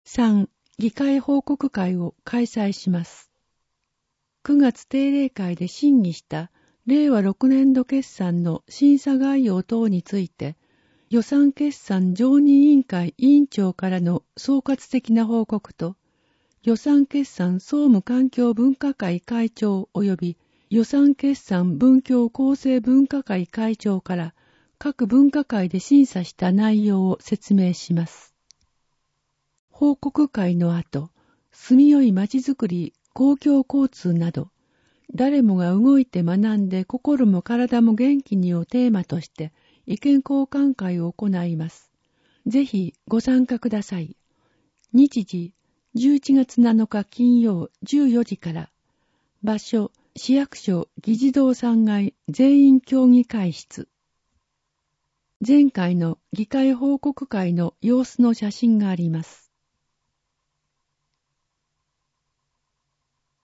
3. 議会報告会を開催します。9月定例会で審議した令和6年度決算の審査概要等について、予算決算常任委員会委員長からの総括的な報告と、予算決算総務環境分科会会長及び予算決算文教厚生分科会会長から各分科会で審査した内容を説明します。報告会の後、住みよいまちづくり、公共交通など、誰もが動いて学んで心も体も元気にをテーマとして意見交換会を行います。ぜひご参加ください。日時、11月7日金曜14時から。場所、市役所議事堂3階全員協議会室。前回の議会報告会の様子の写真があります。